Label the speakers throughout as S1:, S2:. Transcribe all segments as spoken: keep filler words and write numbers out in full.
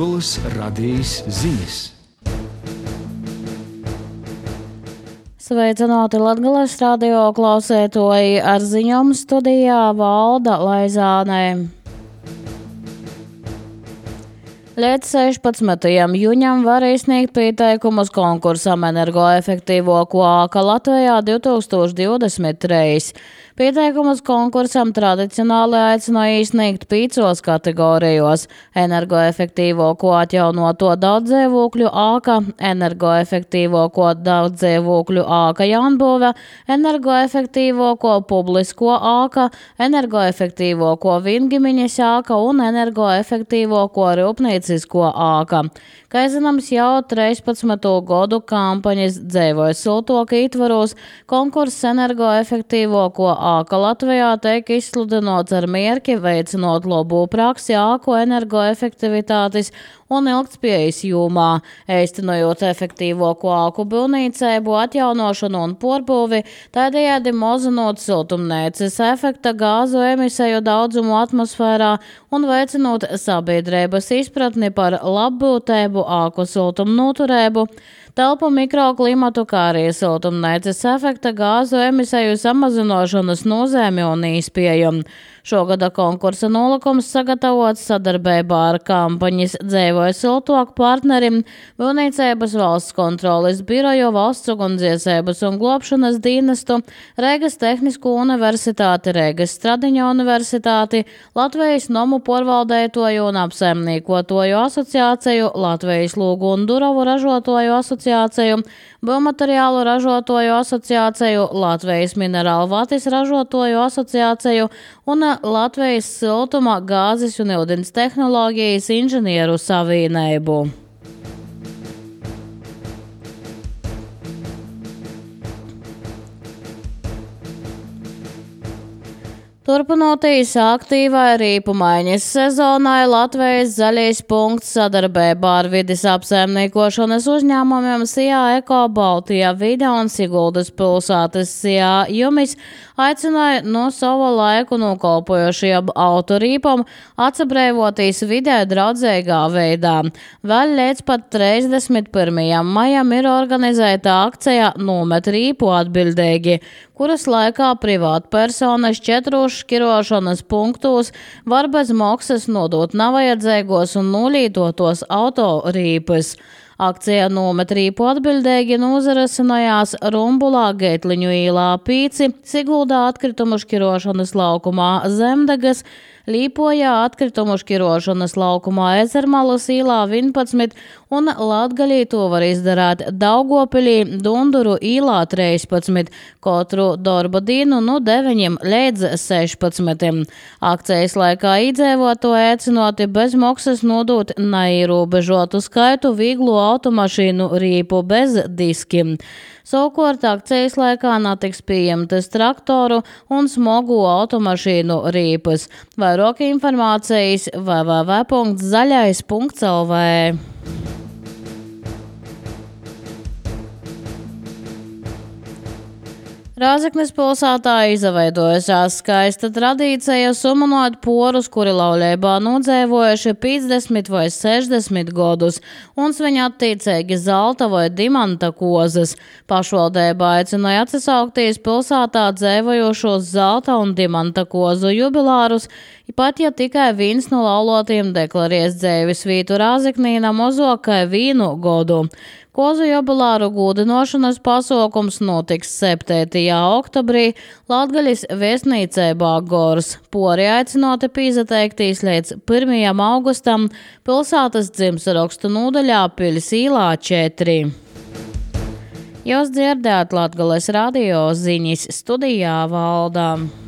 S1: Latgolas radijas ziņas.
S2: Sveicināti Latgolas radio klausētoji, ar ziņām studijā Valda Laizāne. Līdz sešpadsmitajam jūņam var izsniegt pieteikumus konkursam energoefektīvāko ēku Latvijā divtūkstoš divdesmit trīs. Pieteikumus konkursam tradicionāli aicināja izsniegt piecos kategorijos – energoefektīvāko atjaunoto daudzdzīvokļu ēka, energoefektīvāko daudzdzīvokļu ēka jaunbūve, energoefektīvāko publisko ēka, energoefektīvāko vingimiņas ēka un energoefektīvāko rūpnīcisko ēka. Kā zināms, jau trīspadsmito gadu kampaņas Dzīvoj siltuok ietvaros konkurss energoefektīvāko ēka Latvijā tiek izsludināts ar mērķi veicinot labu praksi ēku energoefektivitātes un ilgtspējas jomā, īstenojot efektīvāko ēku būvniecību, atjaunošanu un porbūvi, tādējādi mazinot siltumnīcas efekta gāzu emisiju daudzumu atmosfērā un veicinot sabiedrības izpratni par labbūtību, ēku siltumnoturību, telpu mikroklimatu, kā arī siltumnīcas efekta gāzu emisiju samazināšanas nozīmi un izpēju. Šogada konkursa nolūkums sagatavots sadarbībā ar kampaņas Dzīvoj siltuok partnerim, Būvniecības valsts kontroles biroju, Valsts ugunsdzēsības un globšanas dienestu, Reigas Tehnisko universitāti, Reigas Stradiņa universitāti, Latvijas nomu porvaldētoju un apsaimniekotoju asociāciju, Latvijas lūgu un durovu ražotoju asociāciju, Būvmateriālu ražotoju asociāciju, Latvijas minerālu vatis ražotoju asociāciju un Latvijas siltuma, gāzes un ūdens tehnoloģijas inženieru savienību. Turpinoties aktīvai rīpumaiņas sezonai, Latvijas zaļais punkts sadarbībā ar vides apsaimniekošanas uzņēmumiem Sijā Eko, Baltijā vide un Siguldas pilsētas Sijā Jumis aicināja no sava laiku nokalpojošajiem autorīpam atsabrēvoties vidē draudzīgā veidā. Vēl līdz pat trīsdesmit pirmajam maijam ir organizēta akcija Nomet rīpu atbildīgi, kuras laikā privātpersonas četros škirošanas punktos var bez maksas nodot nevajadzīgos un nolītotos autorīpes. Akcija Nomet rīpu atbildīgi nozarasinājās Rumbulā, Geitliņu īlā Pīci, Siguldā atkritumu škirošanas laukumā Zemdegas, Līpojā atkritumu škirošanas laukumā Ezermalas īlā vienpadsmit un Latgalī to var izdarīt Daugopilī, Dunduru īlā trīspadsmit, katru darba dienu no deviņiem līdz sešpadsmitim. Akcijas laikā iedzīvotāji aicināti bez maksas nodot neierobežotu skaitu vieglo automašīnu rīpu bez diskiem. Savukārt akcijas laikā netiks pieņemtas traktoru un smagu automašīnu rīpas. Vairāk informācijas w w w punkts zaļais punkts l v. Rāzeknes pilsētā izveidojusies skaista tradīcija sumanot porus, kuri laulībā nodzīvojuši piecdesmit vai sešdesmit gadus, un viņi attiecīgi zelta vai dimanta kozas. Pašvaldība aicināja atsaukties pilsētā dzīvojošos zelta un dimanta kozu jubilārus, pat ja tikai viens no laulotiem deklarēs dzīves vietu Rāzeknī mazāk kā vienu gadu. Kozu jubilāru gūdinošanas pasaukums notiks septītajā oktobrī Latgaļas viesnīcībā Gors. Pori aicināti pīzateikties līdz pirmajam augustam pilsētas dzimtsarakstu nodaļā Piļs īlā četri. Jūs dzirdējāt Latgolas radio ziņas, studijā Valdā.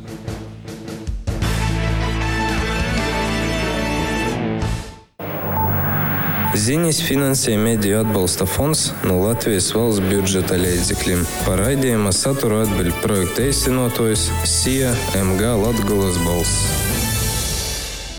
S3: Ziņas finansē Mediju atbalsta fonds no Latvijas valsts budžeta līdzekļiem. Par raidījuma saturu atbild projekta īstenotājs Sija M G Latgolas balss.